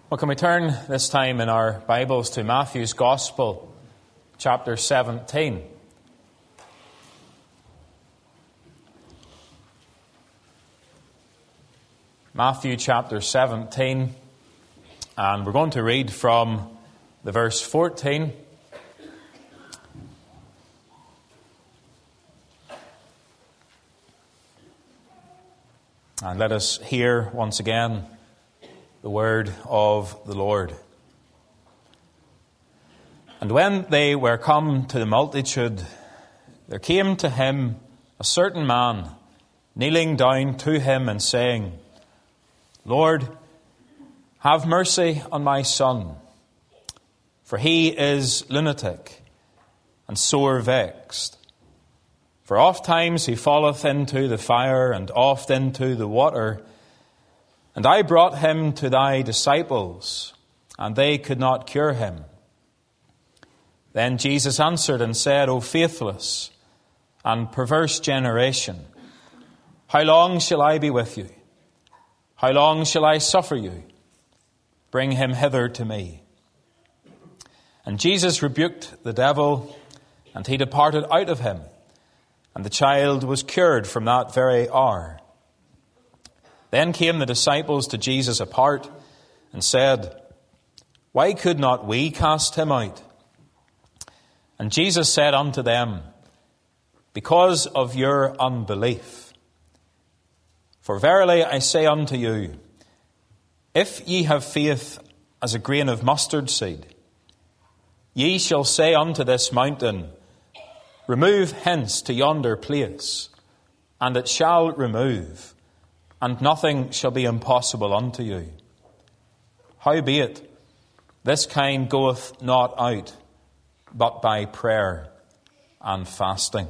Well, can we turn this time in our Bibles to Matthew's Gospel, chapter 17. Matthew chapter 17, and we're going to read from the verse 14. And let us hear once again the word of the Lord. And when they were come to the multitude, there came to him a certain man, kneeling down to him and saying, Lord, have mercy on my son, for he is lunatic and sore vexed. For oft times he falleth into the fire and oft into the water. And I brought him to thy disciples, and they could not cure him. Then Jesus answered and said, O faithless and perverse generation, how long shall I be with you? How long shall I suffer you? Bring him hither to me. And Jesus rebuked the devil, and he departed out of him, and the child was cured from that very hour. Then came the disciples to Jesus apart and said, Why could not we cast him out? And Jesus said unto them, Because of your unbelief. For verily I say unto you, if ye have faith as a grain of mustard seed, ye shall say unto this mountain, Remove hence to yonder place, and it shall remove, and nothing shall be impossible unto you. Howbeit, this kind goeth not out, but by prayer and fasting.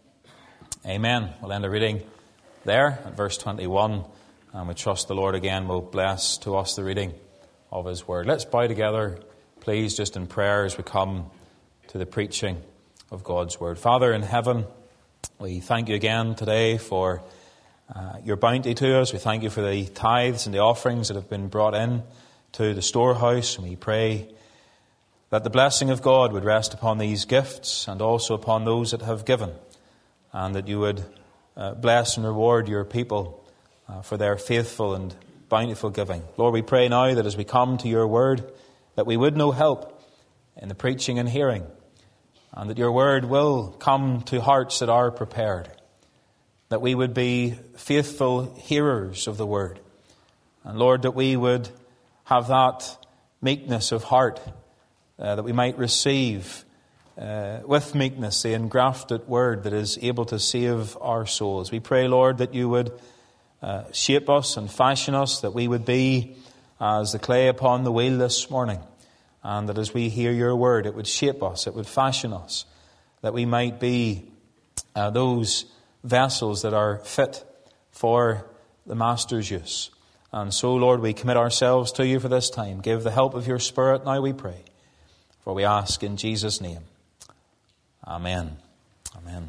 Amen. We'll end the reading there at verse 21, and we trust the Lord again will bless to us the reading of His Word. Let's bow together, please, just in prayer as we come to the preaching of God's Word. Father in heaven, we thank you again today for your bounty to us. We thank you for the tithes and the offerings that have been brought in to the storehouse. And we pray that the blessing of God would rest upon these gifts and also upon those that have given, and that you would bless and reward your people for their faithful and bountiful giving. Lord, we pray now that as we come to your word, that we would know help in the preaching and hearing, and that your word will come to hearts that are prepared, that we would be faithful hearers of the word. And Lord, that we would have that meekness of heart, that we might receive with meekness the engrafted word that is able to save our souls. We pray, Lord, that you would shape us and fashion us, that we would be as the clay upon the wheel this morning, and that as we hear your word, it would shape us, it would fashion us, that we might be those vessels that are fit for the Master's use. And so, Lord, we commit ourselves to you for this time. Give the help of your Spirit now, we pray. For we ask in Jesus' name. Amen. Amen.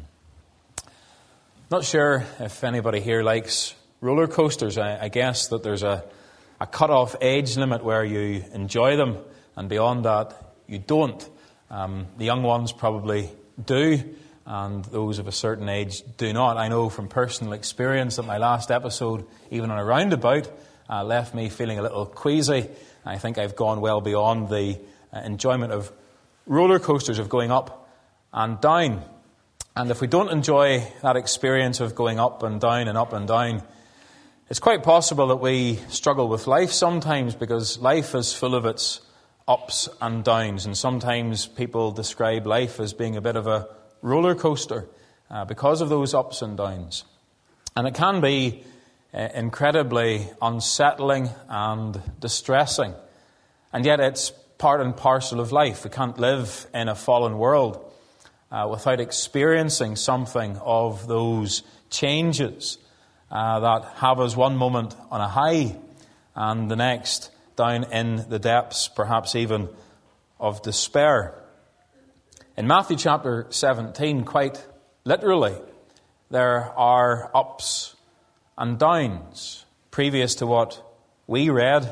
Not sure if anybody here likes roller coasters. I guess that there's a cut-off age limit where you enjoy them, and beyond that, you don't. The young ones probably do, and those of a certain age do not. I know from personal experience that my last episode, even on a roundabout, left me feeling a little queasy. I think I've gone well beyond the enjoyment of roller coasters, of going up and down. And if we don't enjoy that experience of going up and down, it's quite possible that we struggle with life sometimes, because life is full of its ups and downs. And sometimes people describe life as being a bit of a roller coaster because of those ups and downs. And it can be incredibly unsettling and distressing. And yet it's part and parcel of life. We can't live in a fallen world without experiencing something of those changes that have us one moment on a high and the next down in the depths, perhaps even of despair. In Matthew chapter 17, quite literally, there are ups and downs. Previous to what we read,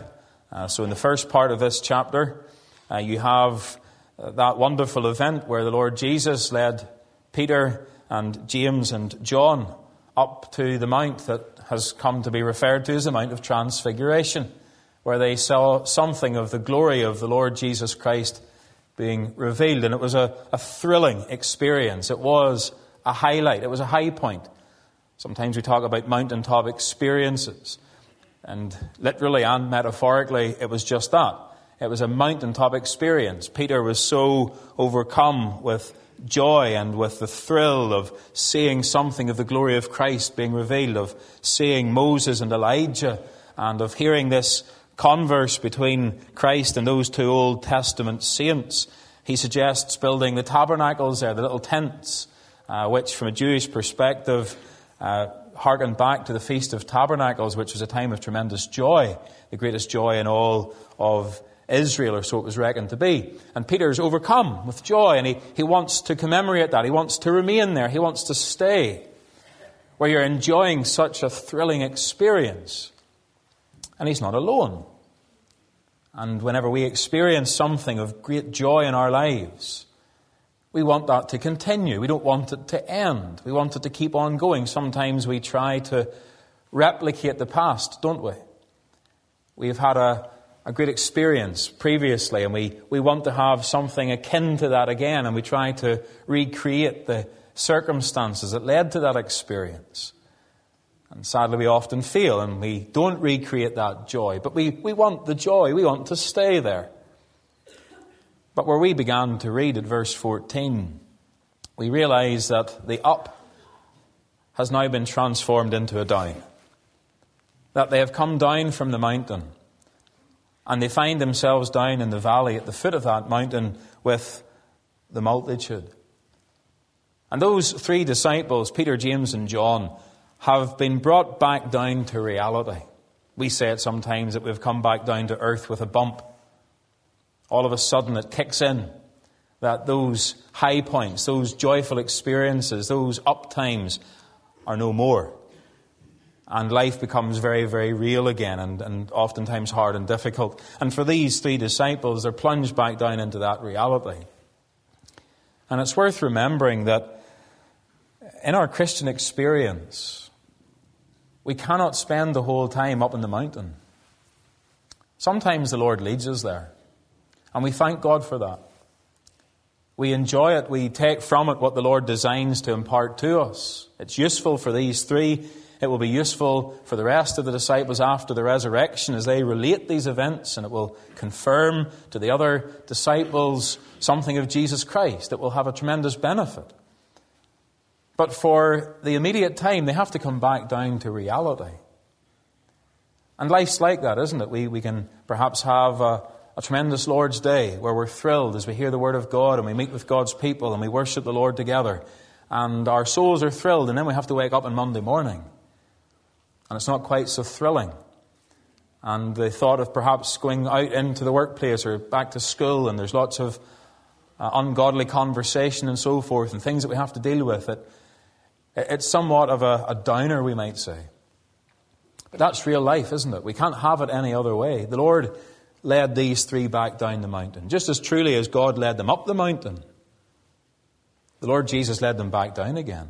So in the first part of this chapter, you have that wonderful event where the Lord Jesus led Peter and James and John up to the mount that has come to be referred to as the Mount of Transfiguration, where they saw something of the glory of the Lord Jesus Christ being revealed. And it was a thrilling experience. It was a highlight. It was a high point. Sometimes we talk about mountaintop experiences. And literally and metaphorically, it was just that. It was a mountaintop experience. Peter was so overcome with joy and with the thrill of seeing something of the glory of Christ being revealed, of seeing Moses and Elijah, and of hearing this converse between Christ and those two Old Testament saints. He suggests building the tabernacles there, the little tents, which from a Jewish perspective harken back to the Feast of Tabernacles, which was a time of tremendous joy, the greatest joy in all of Israel, or so it was reckoned to be. And Peter's overcome with joy, and he wants to commemorate that. He wants to remain there. He wants to stay where you're enjoying such a thrilling experience. And he's not alone. And whenever we experience something of great joy in our lives, we want that to continue. We don't want it to end. We want it to keep on going. Sometimes we try to replicate the past, don't we? We've had a great experience previously, and we want to have something akin to that again, and we try to recreate the circumstances that led to that experience. And sadly, we often fail, and we don't recreate that joy. But we want the joy. We want to stay there. But where we began to read at verse 14, we realize that the up has now been transformed into a down. That they have come down from the mountain, and they find themselves down in the valley at the foot of that mountain with the multitude. And those three disciples, Peter, James, and John, have been brought back down to reality. We say it sometimes that we've come back down to earth with a bump. All of a sudden it kicks in that those high points, those joyful experiences, those up times are no more. And life becomes very, very real again, and oftentimes hard and difficult. And for these three disciples, they're plunged back down into that reality. And it's worth remembering that in our Christian experience, we cannot spend the whole time up in the mountain. Sometimes the Lord leads us there, and we thank God for that. We enjoy it. We take from it what the Lord designs to impart to us. It's useful for these three. It will be useful for the rest of the disciples after the resurrection as they relate these events, and it will confirm to the other disciples something of Jesus Christ. It will have a tremendous benefit. But for the immediate time, they have to come back down to reality. And life's like that, isn't it? We can perhaps have a tremendous Lord's Day where we're thrilled as we hear the Word of God and we meet with God's people and we worship the Lord together. And our souls are thrilled, and then we have to wake up on Monday morning. And it's not quite so thrilling. And the thought of perhaps going out into the workplace or back to school, and there's lots of ungodly conversation and so forth, and things that we have to deal with, it's somewhat of a downer, we might say. But that's real life, isn't it? We can't have it any other way. The Lord led these three back down the mountain, just as truly as God led them up the mountain. The Lord Jesus led them back down again.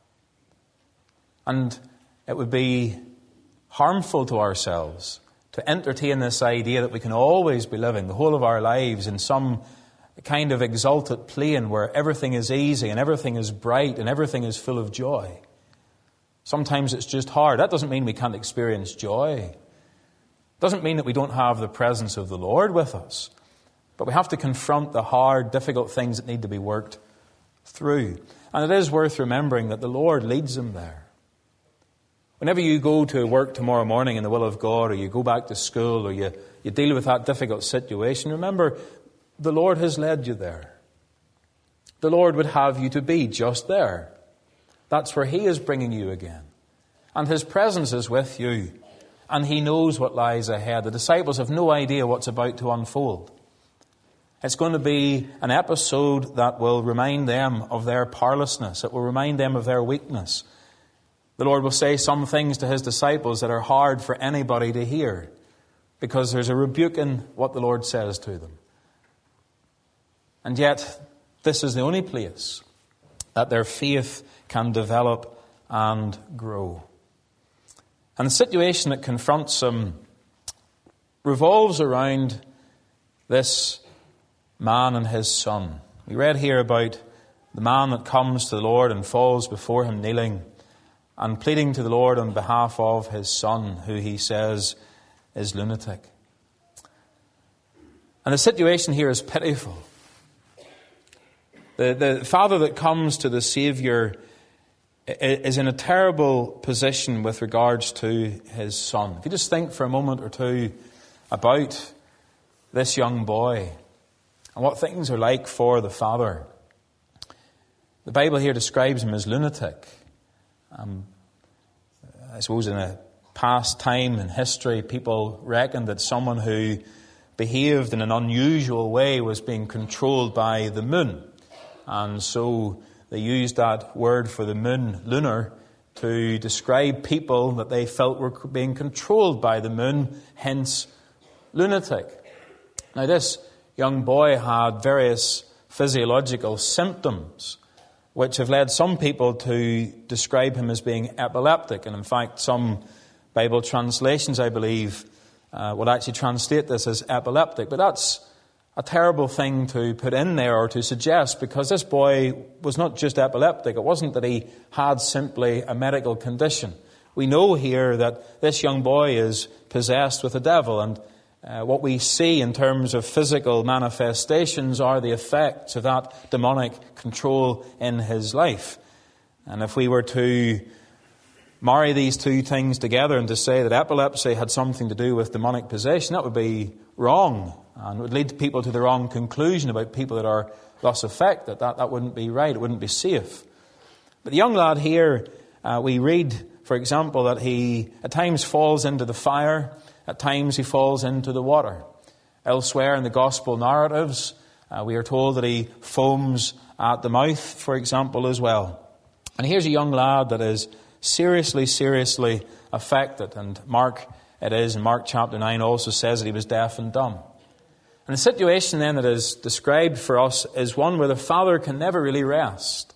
And it would be harmful to ourselves to entertain this idea that we can always be living the whole of our lives in some kind of exalted plane where everything is easy and everything is bright and everything is full of joy. Sometimes it's just hard. That doesn't mean we can't experience joy. It doesn't mean that we don't have the presence of the Lord with us. But we have to confront the hard, difficult things that need to be worked through. And it is worth remembering that the Lord leads them there. Whenever you go to work tomorrow morning in the will of God, or you go back to school, or you deal with that difficult situation, remember, the Lord has led you there. The Lord would have you to be just there. That's where He is bringing you again. And His presence is with you. And He knows what lies ahead. The disciples have no idea what's about to unfold. It's going to be an episode that will remind them of their powerlessness. It will remind them of their weakness. The Lord will say some things to His disciples that are hard for anybody to hear. because there's a rebuke in what the Lord says to them. And yet, this is the only place that their faith can develop and grow. And the situation that confronts them revolves around this man and his son. We read here about the man that comes to the Lord and falls before him kneeling and pleading to the Lord on behalf of his son, who he says is lunatic. And the situation here is pitiful. The father that comes to the Saviour is in a terrible position with regards to his son. If you just think for a moment or two about this young boy and what things are like for the father. The Bible here describes him as lunatic. I suppose in a past time in history, people reckoned that someone who behaved in an unusual way was being controlled by the moon. And so they used that word for the moon, lunar, to describe people that they felt were being controlled by the moon, hence lunatic. Now this young boy had various physiological symptoms which have led some people to describe him as being epileptic. And in fact, some Bible translations, I believe, would actually translate this as epileptic. But that's a terrible thing to put in there or to suggest, because this boy was not just epileptic. It wasn't that he had simply a medical condition. We know here that this young boy is possessed with the devil, and what we see in terms of physical manifestations are the effects of that demonic control in his life. And if we were to marry these two things together and to say that epilepsy had something to do with demonic possession, that would be wrong and would lead people to the wrong conclusion about people that are thus affected. That wouldn't be right. It wouldn't be safe. But the young lad here, we read, for example, that he at times falls into the fire. At times he falls into the water. Elsewhere in the gospel narratives, we are told that he foams at the mouth, for example, as well. And here's a young lad that is seriously affected. And Mark chapter 9 also says that he was deaf and dumb. And the situation then that is described for us is one where the father can never really rest.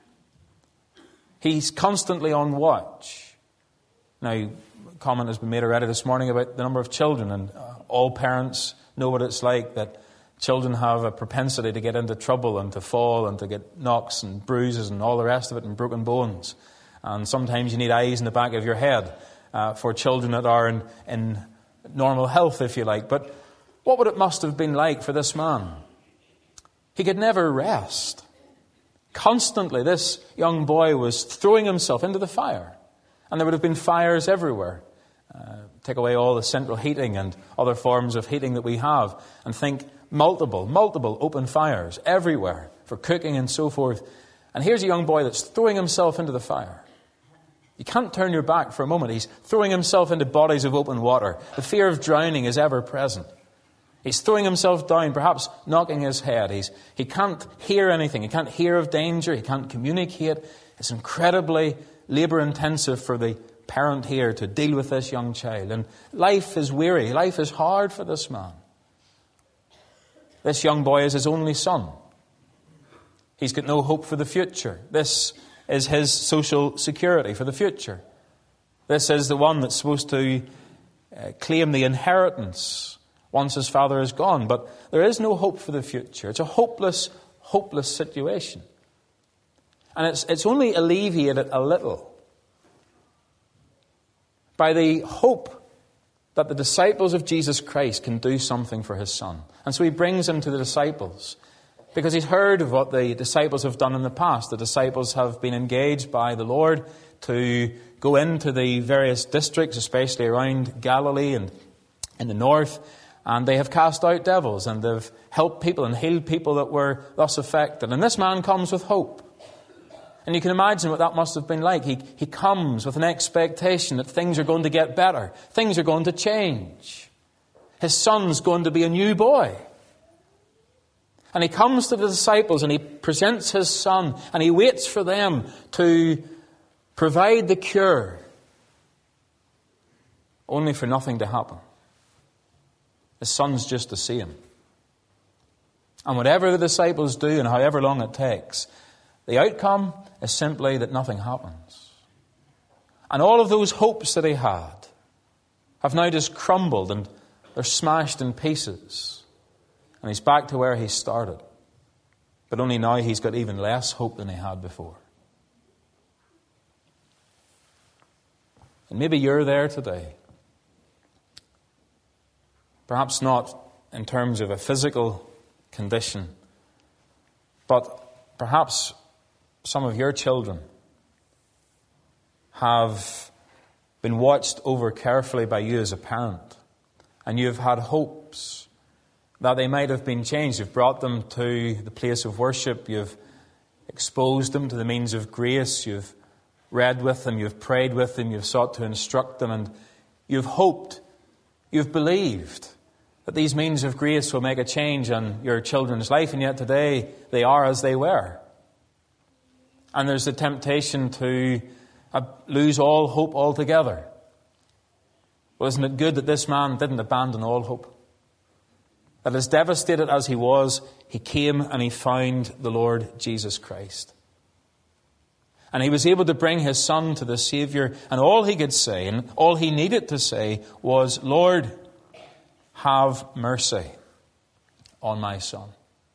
He's constantly on watch. Now, comment has been made already this morning about the number of children, and all parents know what it's like, that children have a propensity to get into trouble and to fall and to get knocks and bruises and all the rest of it and broken bones. And sometimes you need eyes in the back of your head for children that are in normal health, if you like. But what would it must have been like for this man? He could never rest. Constantly, this young boy was throwing himself into the fire. And there would have been fires everywhere. Take away all the central heating and other forms of heating that we have, and think multiple open fires everywhere for cooking and so forth. And here's a young boy that's throwing himself into the fire. You can't turn your back for a moment. He's throwing himself into bodies of open water. The fear of drowning is ever present. He's throwing himself down, perhaps knocking his head. He can't hear anything. He can't hear of danger. He can't communicate. It's incredibly labour-intensive for the parent here to deal with this young child. And life is weary. Life is hard for this man. This young boy is his only son. He's got no hope for the future. This is his social security for the future. This is the one that's supposed to claim the inheritance once his father is gone. But there is no hope for the future. It's a hopeless situation. And it's only alleviated a little by the hope that the disciples of Jesus Christ can do something for his son. And so he brings him to the disciples because he's heard of what the disciples have done in the past. The disciples have been engaged by the Lord to go into the various districts, especially around Galilee and in the north, and they have cast out devils and they've helped people and healed people that were thus affected. And this man comes with hope. And you can imagine what that must have been like. He comes with an expectation that things are going to get better. Things are going to change. His son's going to be a new boy. And he comes to the disciples and he presents his son and he waits for them to provide the cure, only for nothing to happen. His Son's just the same. And whatever the disciples do and however long it takes, the outcome is simply that nothing happens. And all of those hopes that he had have now just crumbled and they're smashed in pieces. And he's back to where he started. But only now he's got even less hope than he had before. And maybe you're there today. Perhaps not in terms of a physical condition, but perhaps some of your children have been watched over carefully by you as a parent, and you've had hopes that they might have been changed. You've brought them to the place of worship, you've exposed them to the means of grace, you've read with them, you've prayed with them, you've sought to instruct them, and you've hoped, you've believed that these means of grace will make a change in your children's life, and yet today they are as they were. And there's the temptation to lose all hope altogether. Well, isn't it good that this man didn't abandon all hope? That as devastated as he was, he came and he found the Lord Jesus Christ. And he was able to bring his son to the Savior, and all he could say, and all he needed to say was, Lord, have mercy on my son.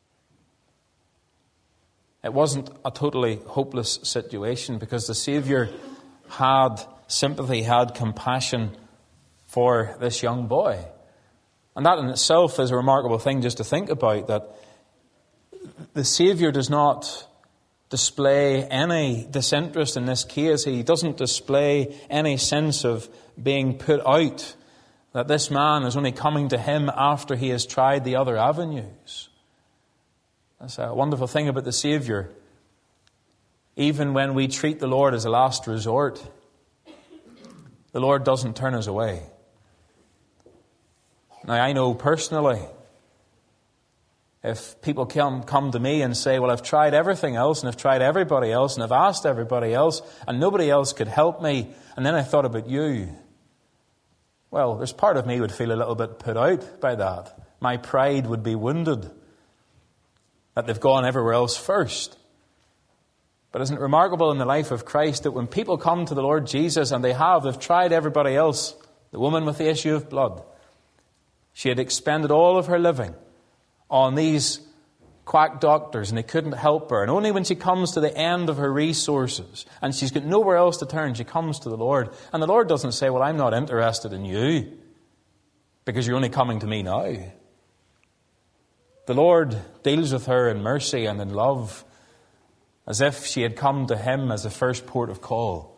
It wasn't a totally hopeless situation because the Savior had sympathy, had compassion for this young boy. And that in itself is a remarkable thing just to think about, that the Savior does not display any disinterest in this case. He doesn't display any sense of being put out, that this man is only coming to him after he has tried the other avenues. That's a wonderful thing about the Savior. Even when we treat the Lord as a last resort, the Lord doesn't turn us away. Now, I know personally, if people come to me and say, well, I've tried everything else and I've tried everybody else and I've asked everybody else and nobody else could help me, and then I thought about you, well, there's part of me would feel a little bit put out by that. My pride would be wounded that they've gone everywhere else first. But isn't it remarkable in the life of Christ that when people come to the Lord Jesus and they've tried everybody else, the woman with the issue of blood, she had expended all of her living on these quack doctors and they couldn't help her. And only when she comes to the end of her resources and she's got nowhere else to turn, she comes to the Lord. And the Lord doesn't say, well, I'm not interested in you because you're only coming to me now. The Lord deals with her in mercy and in love as if she had come to him as the first port of call.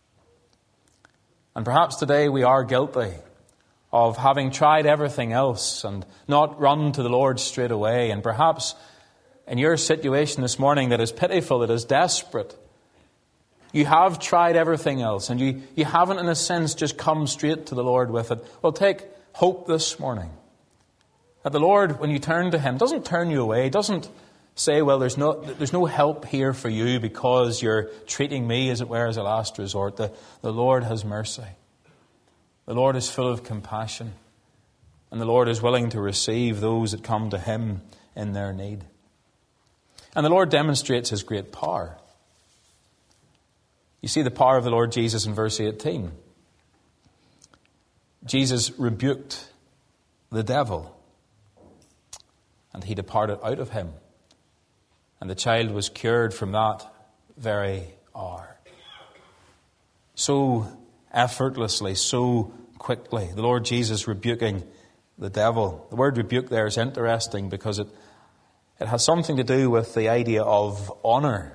And perhaps today we are guilty of having tried everything else and not run to the Lord straight away. And perhaps in your situation this morning that is pitiful, that is desperate, you have tried everything else and you haven't in a sense just come straight to the Lord with it. Well, take hope this morning that the Lord, when you turn to him, doesn't turn you away, doesn't say, well, there's no help here for you because you're treating me, as it were, as a last resort. The Lord has mercy. The Lord is full of compassion. And the Lord is willing to receive those that come to him in their need. And the Lord demonstrates his great power. You see the power of the Lord Jesus in verse 18. Jesus rebuked the devil, and he departed out of him. And the child was cured from that very hour. So effortlessly, so quickly, the Lord Jesus rebuking the devil. The word rebuke there is interesting because it has something to do with the idea of honour.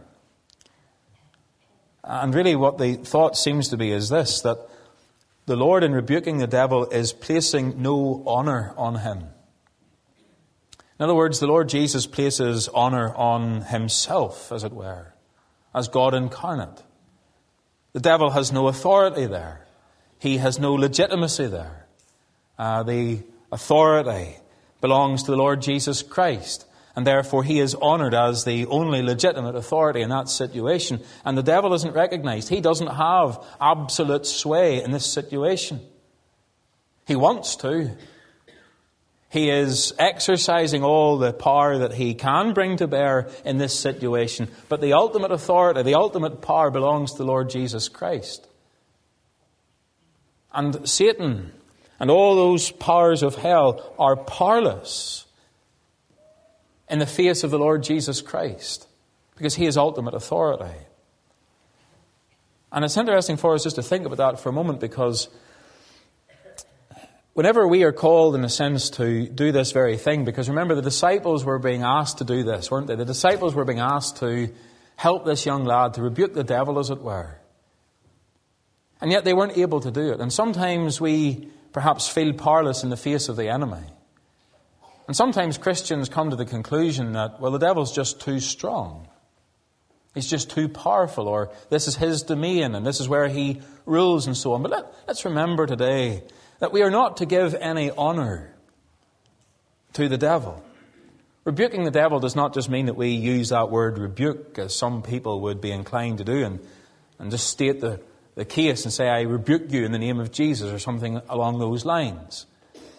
And really what the thought seems to be is this, that the Lord in rebuking the devil is placing no honour on him. In other words, the Lord Jesus places honour on himself, as it were, as God incarnate. The devil has no authority there. He has no legitimacy there. The authority belongs to the Lord Jesus Christ, and therefore he is honoured as the only legitimate authority in that situation. And the devil isn't recognised. He doesn't have absolute sway in this situation. He wants to. He is exercising all the power that he can bring to bear in this situation. But the ultimate authority, the ultimate power belongs to the Lord Jesus Christ. And Satan and all those powers of hell are powerless in the face of the Lord Jesus Christ, because he is ultimate authority. And it's interesting for us just to think about that for a moment, because whenever we are called, in a sense, to do this very thing, because remember, the disciples were being asked to do this, weren't they? The disciples were being asked to help this young lad, to rebuke the devil, as it were. And yet they weren't able to do it. And sometimes we perhaps feel powerless in the face of the enemy. And sometimes Christians come to the conclusion that, well, the devil's just too strong. He's just too powerful, or this is his domain and this is where he rules and so on. But let's remember today that we are not to give any honour to the devil. Rebuking the devil does not just mean that we use that word rebuke, as some people would be inclined to do, and just state the case and say, I rebuke you in the name of Jesus, or something along those lines.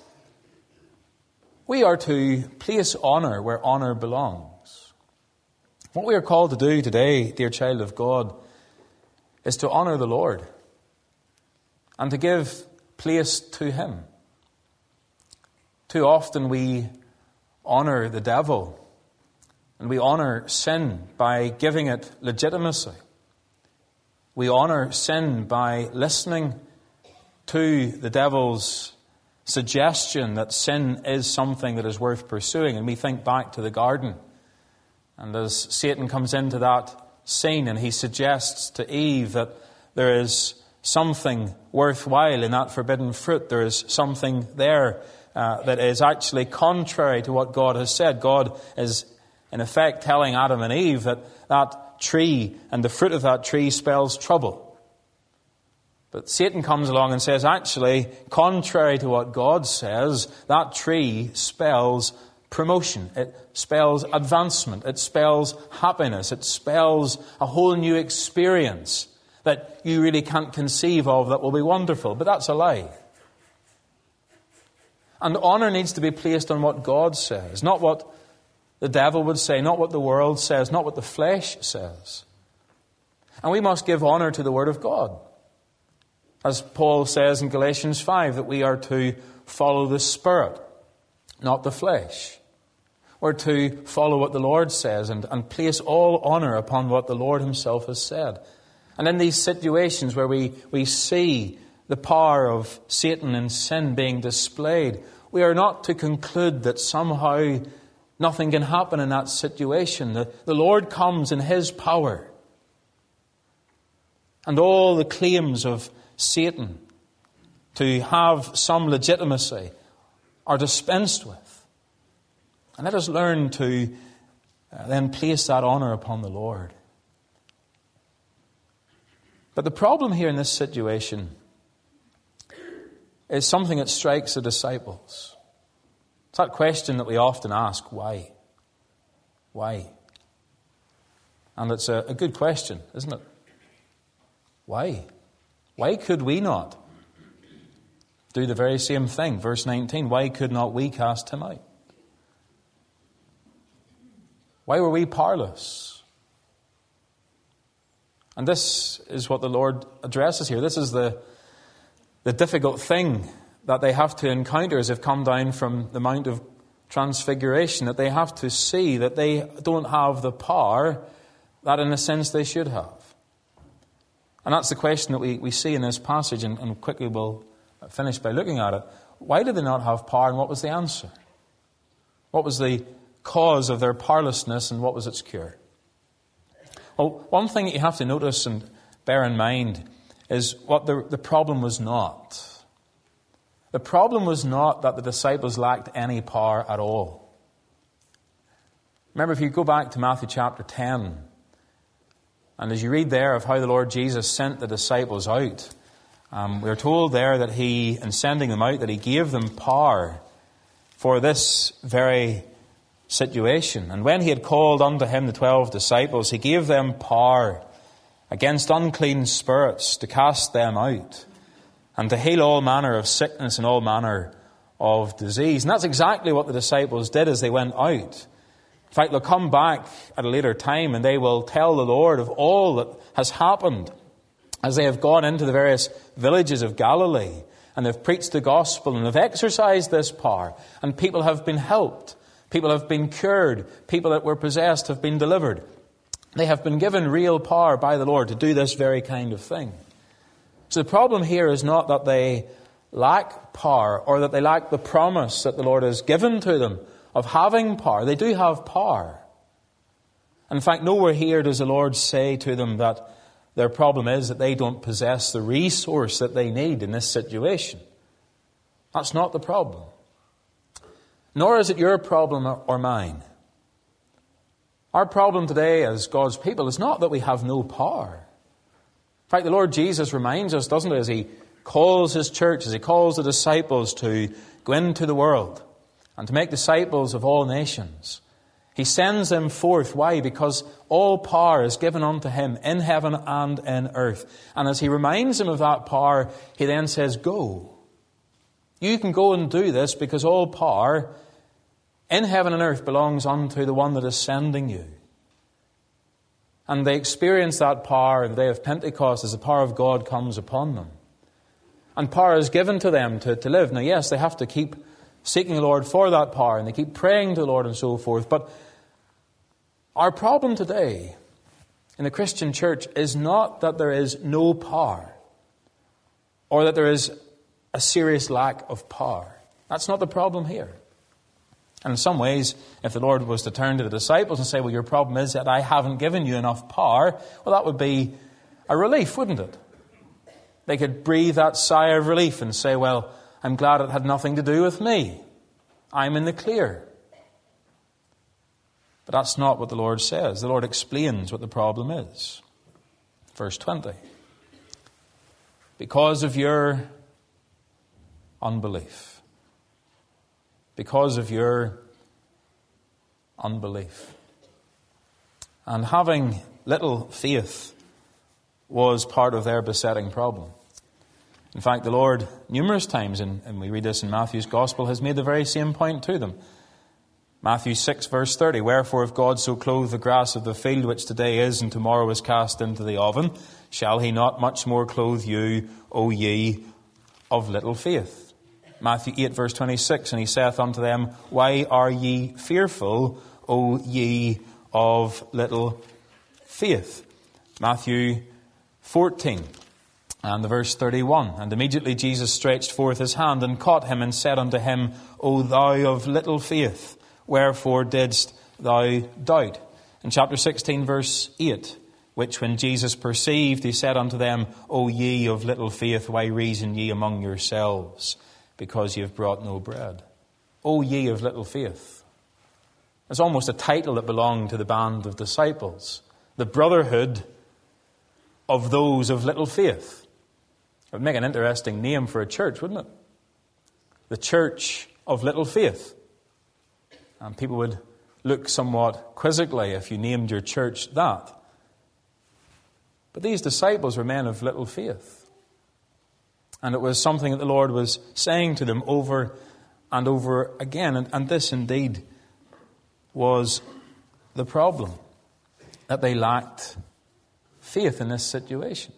We are to place honour where honour belongs. What we are called to do today, dear child of God, is to honour the Lord and to give place to him. Too often we honour the devil and we honour sin by giving it legitimacy. We honour sin by listening to the devil's suggestion that sin is something that is worth pursuing. And we think back to the garden. And as Satan comes into that scene and he suggests to Eve that there is something worthwhile in that forbidden fruit, there is something there that is actually contrary to what God has said. God is in effect telling Adam and Eve that that tree and the fruit of that tree spells trouble. But Satan comes along and says, actually, contrary to what God says, that tree spells promotion. It spells advancement. It spells happiness. It spells a whole new experience that you really can't conceive of that will be wonderful. But that's a lie. And honour needs to be placed on what God says, not what the devil would say, not what the world says, not what the flesh says. And we must give honour to the Word of God. As Paul says in Galatians 5, that we are to follow the Spirit, not the flesh. We're to follow what the Lord says and place all honour upon what the Lord himself has said. And in these situations where we see the power of Satan and sin being displayed, we are not to conclude that somehow nothing can happen in that situation. The Lord comes in his power. And all the claims of Satan to have some legitimacy are dispensed with. And let us learn to then place that honour upon the Lord. But the problem here in this situation is something that strikes the disciples. It's that question that we often ask, why? Why? And it's a good question, isn't it? Why? Why could we not do the very same thing? Verse 19, why could not we cast him out? Why were we powerless? And this is what the Lord addresses here. This is the difficult thing that they have to encounter as they've come down from the Mount of Transfiguration, that they have to see that they don't have the power that in a sense they should have. And that's the question that we see in this passage, and quickly we'll finish by looking at it. Why did they not have power, and what was the answer? What was the cause of their powerlessness, and what was its cure? Well, one thing that you have to notice and bear in mind is what the problem was not. The problem was not that the disciples lacked any power at all. Remember, if you go back to Matthew chapter 10, and as you read there of how the Lord Jesus sent the disciples out, we're told there that he, in sending them out, that he gave them power for this very situation. And when he had called unto him the 12 disciples, he gave them power against unclean spirits to cast them out, and to heal all manner of sickness and all manner of disease. And that's exactly what the disciples did as they went out. In fact, they'll come back at a later time and they will tell the Lord of all that has happened as they have gone into the various villages of Galilee and they've preached the gospel and have exercised this power, and people have been helped, people have been cured, people that were possessed have been delivered. They have been given real power by the Lord to do this very kind of thing. So the problem here is not that they lack power or that they lack the promise that the Lord has given to them of having power. They do have power. In fact, nowhere here does the Lord say to them that their problem is that they don't possess the resource that they need in this situation. That's not the problem. Nor is it your problem or mine. Our problem today as God's people is not that we have no power. In fact, the Lord Jesus reminds us, doesn't he, as he calls his church, as he calls the disciples to go into the world and to make disciples of all nations. He sends them forth. Why? Because all power is given unto him in heaven and in earth. And as he reminds them of that power, he then says, go. You can go and do this because all power in heaven and earth belongs unto the one that is sending you. And they experience that power in the day of Pentecost as the power of God comes upon them. And power is given to them to live. Now, yes, they have to keep seeking the Lord for that power, and they keep praying to the Lord and so forth. But our problem today in the Christian church is not that there is no power or that there is a serious lack of power. That's not the problem here. And in some ways, if the Lord was to turn to the disciples and say, well, your problem is that I haven't given you enough power, well, that would be a relief, wouldn't it? They could breathe that sigh of relief and say, well, I'm glad it had nothing to do with me. I'm in the clear. But that's not what the Lord says. The Lord explains what the problem is. Verse 20. Because of your unbelief. Because of your unbelief. And having little faith was part of their besetting problem. In fact, the Lord, numerous times, and we read this in Matthew's Gospel, has made the very same point to them. Matthew 6, verse 30, wherefore if God so clothe the grass of the field, which today is and tomorrow is cast into the oven, shall he not much more clothe you, O ye of little faith? Matthew 8, verse 26, and he saith unto them, why are ye fearful, O ye of little faith? Matthew 14, and the verse 31, and immediately Jesus stretched forth his hand and caught him and said unto him, O thou of little faith, wherefore didst thou doubt? In chapter 16, verse 8, which when Jesus perceived, he said unto them, O ye of little faith, why reason ye among yourselves, because ye have brought no bread? O ye of little faith. It's almost a title that belonged to the band of disciples. The brotherhood of those of little faith. It would make an interesting name for a church, wouldn't it? The church of little faith. And people would look somewhat quizzically if you named your church that. But these disciples were men of little faith. And it was something that the Lord was saying to them over and over again. And this indeed was the problem, that they lacked faith in this situation.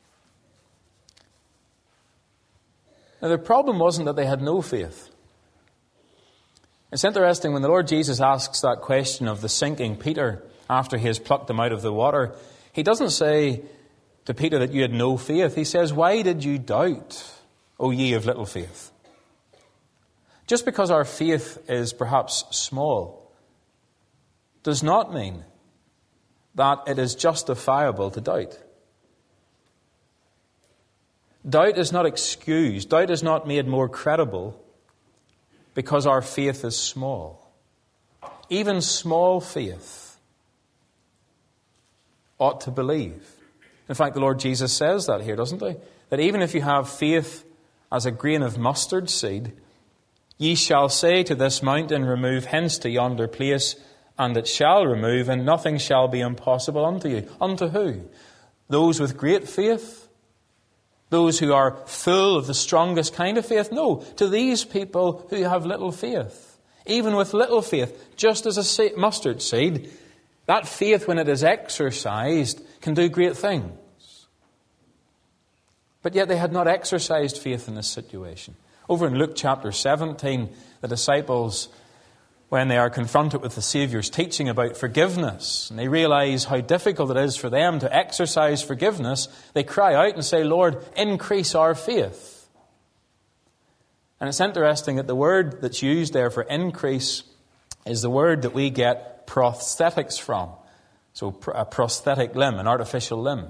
Now, the problem wasn't that they had no faith. It's interesting when the Lord Jesus asks that question of the sinking Peter after he has plucked him out of the water, he doesn't say to Peter that you had no faith. He says, why did you doubt, O ye of little faith? Just because our faith is perhaps small does not mean that it is justifiable to doubt. Doubt is not excused. Doubt is not made more credible because our faith is small. Even small faith ought to believe. In fact, the Lord Jesus says that here, doesn't he? That even if you have faith as a grain of mustard seed, ye shall say to this mountain, remove hence to yonder place, and it shall remove, and nothing shall be impossible unto you. Unto who? Those with great faith? Those who are full of the strongest kind of faith? No, to these people who have little faith. Even with little faith, just as a mustard seed, that faith, when it is exercised, can do great things. But yet they had not exercised faith in this situation. Over in Luke chapter 17, the disciples, when they are confronted with the Saviour's teaching about forgiveness, and they realize how difficult it is for them to exercise forgiveness, they cry out and say, Lord, increase our faith. And it's interesting that the word that's used there for increase is the word that we get prosthetics from. So a prosthetic limb, an artificial limb.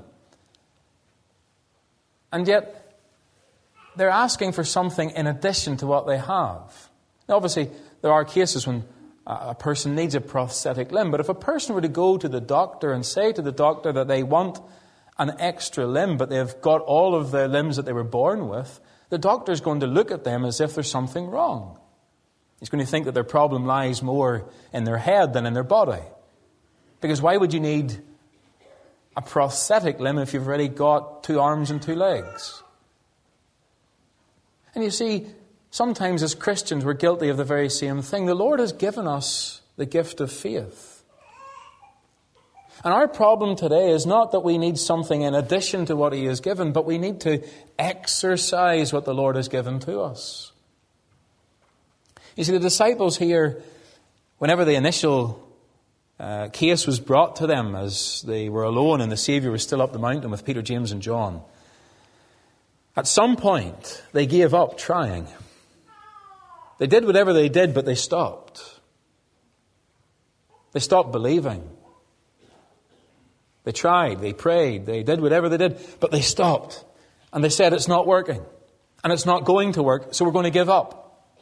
And yet, they're asking for something in addition to what they have. Now, obviously, there are cases when a person needs a prosthetic limb. But if a person were to go to the doctor and say to the doctor that they want an extra limb, but they've got all of the limbs that they were born with, the doctor's going to look at them as if there's something wrong. He's going to think that their problem lies more in their head than in their body. Because why would you need a prosthetic limb if you've already got 2 arms and 2 legs? And you see, sometimes as Christians we're guilty of the very same thing. The Lord has given us the gift of faith. And our problem today is not that we need something in addition to what He has given, but we need to exercise what the Lord has given to us. You see, the disciples here, whenever the initial case was brought to them as they were alone and the Saviour was still up the mountain with Peter, James and John, at some point they gave up trying. They did whatever they did, but they stopped. They stopped believing. They tried, they prayed, they did whatever they did, but they stopped. And they said, it's not working. And it's not going to work, so we're going to give up.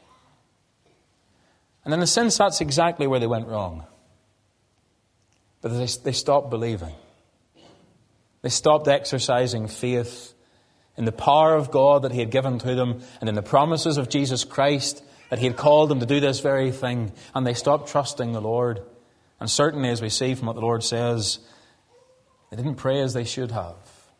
And in a sense, that's exactly where they went wrong. But they stopped believing. They stopped exercising faith in the power of God that He had given to them and in the promises of Jesus Christ that He had called them to do this very thing. And they stopped trusting the Lord. And certainly, as we see from what the Lord says, they didn't pray as they should have.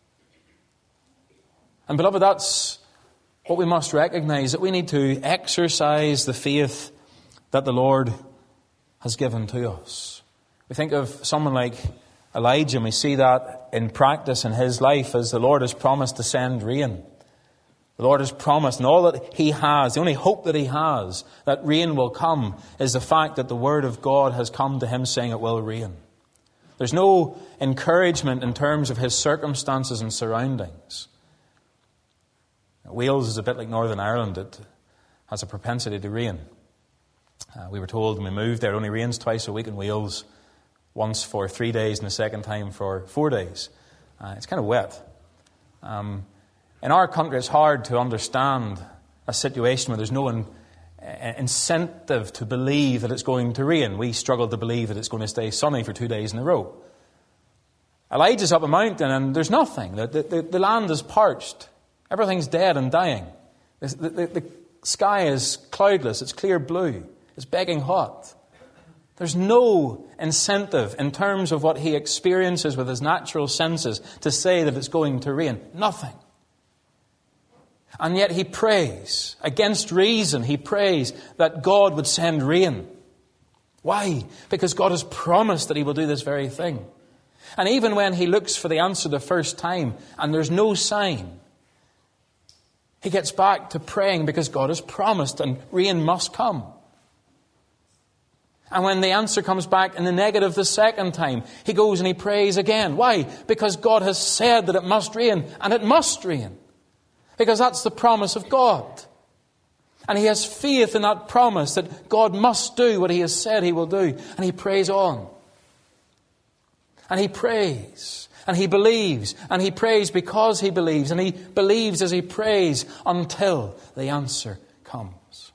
And beloved, that's what we must recognize, that we need to exercise the faith that the Lord has given to us. We think of someone like Elijah, and we see that in practice in his life as the Lord has promised to send rain. The Lord has promised, and all that He has, the only hope that He has, that rain will come, is the fact that the Word of God has come to him saying it will rain. There's no encouragement in terms of his circumstances and surroundings. Wales is a bit like Northern Ireland. It has a propensity to rain. We were told when we moved there, it only rains twice a week in Wales, once for 3 days and the second time for 4 days. It's kind of wet. In our country, it's hard to understand a situation where there's no incentive to believe that it's going to rain. We struggle to believe that it's going to stay sunny for 2 days in a row. Elijah's up a mountain and there's nothing. The land is parched. Everything's dead and dying. The sky is cloudless. It's clear blue. It's begging hot. There's no incentive in terms of what he experiences with his natural senses to say that it's going to rain. Nothing. And yet he prays, against reason, he prays that God would send rain. Why? Because God has promised that He will do this very thing. And even when he looks for the answer the first time and there's no sign, he gets back to praying because God has promised and rain must come. And when the answer comes back in the negative the second time, he goes and he prays again. Why? Because God has said that it must rain, and it must rain. Because that's the promise of God. And he has faith in that promise that God must do what He has said He will do. And he prays on. And he prays. And he believes. And he prays because he believes. And he believes as he prays until the answer comes.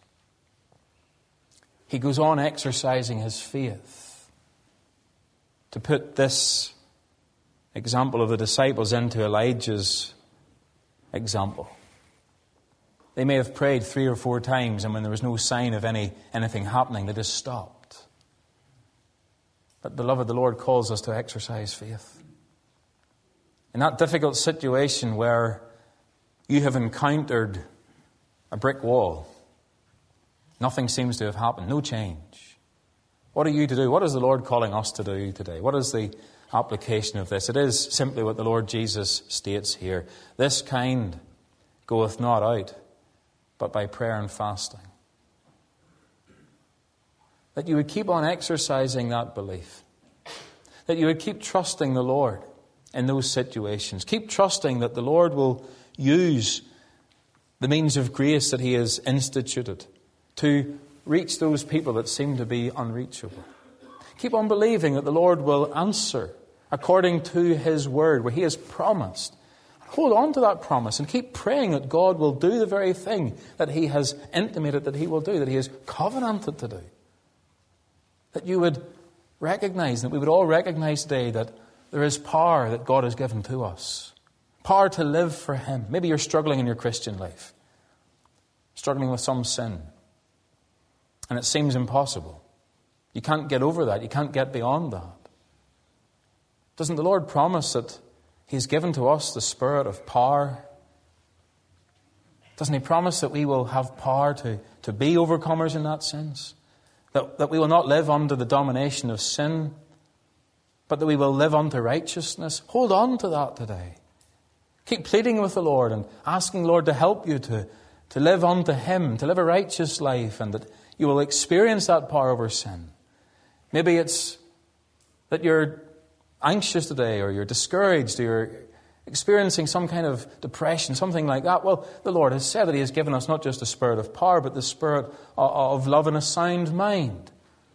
He goes on exercising his faith. To put this example of the disciples into Elijah's example. They may have prayed 3 or 4 times, and when there was no sign of anything happening, they just stopped. But beloved, the Lord calls us to exercise faith. In that difficult situation where You have encountered a brick wall. Nothing seems to have happened. No change. What are you to do? What is the Lord calling us to do today? What is the application of this? It is simply what the Lord Jesus states here. This kind goeth not out, but by prayer and fasting. That you would keep on exercising that belief. That you would keep trusting the Lord in those situations. Keep trusting that the Lord will use the means of grace that He has instituted to reach those people that seem to be unreachable. Keep on believing that the Lord will answer according to His word, where He has promised. Hold on to that promise and keep praying that God will do the very thing that He has intimated that He will do, that He has covenanted to do. That you would recognize, that we would all recognize today that there is power that God has given to us. Power to live for Him. Maybe you're struggling in your Christian life. Struggling with some sin. And it seems impossible. You can't get over that. You can't get beyond that. Doesn't the Lord promise that He's given to us the spirit of power? Doesn't He promise that we will have power to be overcomers in that sense? That we will not live under the domination of sin, but that we will live unto righteousness? Hold on to that today. Keep pleading with the Lord and asking the Lord to help you to live unto Him, to live a righteous life, and that you will experience that power over sin. Maybe it's that you're anxious today, or you're discouraged, or you're experiencing some kind of depression, something like that. Well, the Lord has said that He has given us not just a spirit of power, but the spirit of love and a sound mind.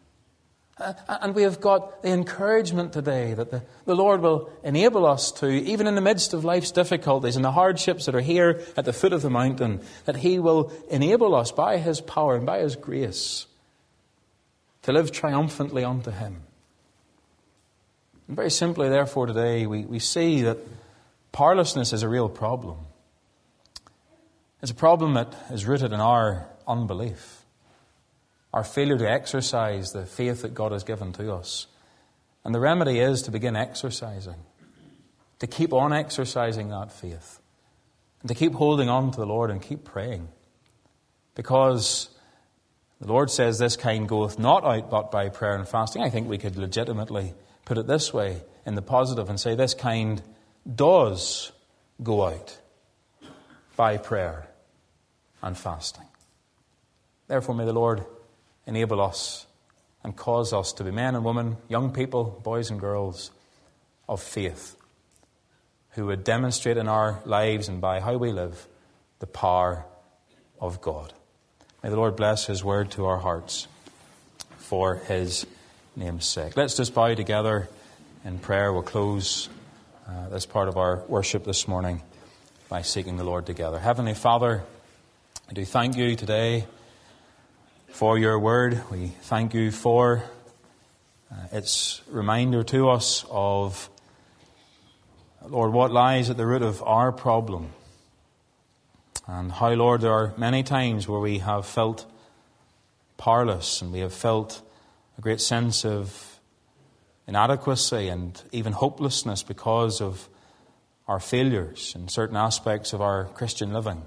And we have got the encouragement today that the Lord will enable us to, even in the midst of life's difficulties and the hardships that are here at the foot of the mountain, that He will enable us by His power and by His grace to live triumphantly unto Him. And very simply, therefore, today we see that powerlessness is a real problem. It's a problem that is rooted in our unbelief. Our failure to exercise the faith that God has given to us. And the remedy is to begin exercising. To keep on exercising that faith. And to keep holding on to the Lord and keep praying. Because the Lord says this kind goeth not out but by prayer and fasting. I think we could legitimately put it this way in the positive and say this kind does go out by prayer and fasting. Therefore may the Lord enable us and cause us to be men and women, young people, boys and girls of faith, who would demonstrate in our lives and by how we live the power of God. May the Lord bless His word to our hearts for His name's sake. Let's just bow together in prayer. We'll close this part of our worship this morning by seeking the Lord together. Heavenly Father, I do thank You today for Your word. We thank You for its reminder to us of, Lord, what lies at the root of our problem. And how, Lord, there are many times where we have felt powerless and we have felt a great sense of inadequacy and even hopelessness because of our failures in certain aspects of our Christian living.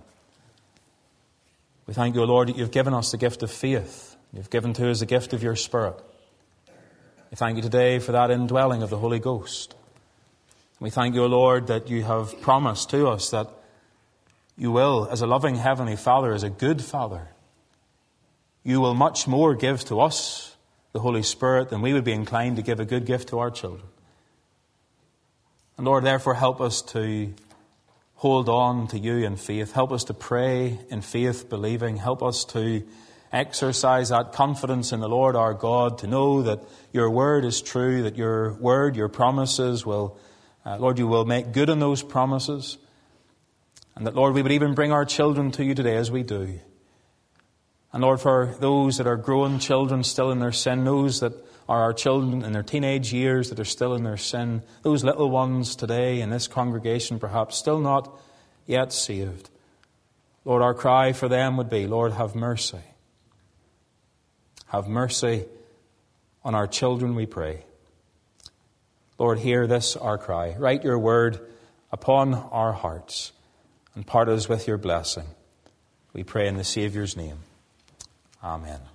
We thank You, O Lord, that You've given us the gift of faith. You've given to us the gift of Your Spirit. We thank You today for that indwelling of the Holy Ghost. We thank You, O Lord, that You have promised to us that You will, as a loving Heavenly Father, as a good Father, You will much more give to us, the Holy Spirit, than we would be inclined to give a good gift to our children. And Lord, therefore, help us to hold on to You in faith. Help us to pray in faith, believing. Help us to exercise that confidence in the Lord our God, to know that Your word is true, that Your word, Your promises will, Lord, You will make good on those promises. And that, Lord, we would even bring our children to You today as we do. And Lord, for those that are grown children still in their sin, those that are our children in their teenage years that are still in their sin, those little ones today in this congregation perhaps still not yet saved. Lord, our cry for them would be, Lord, have mercy. Have mercy on our children, we pray. Lord, hear this our cry. Write Your word upon our hearts. and part us with your blessing. We pray in the Saviour's name. Amen.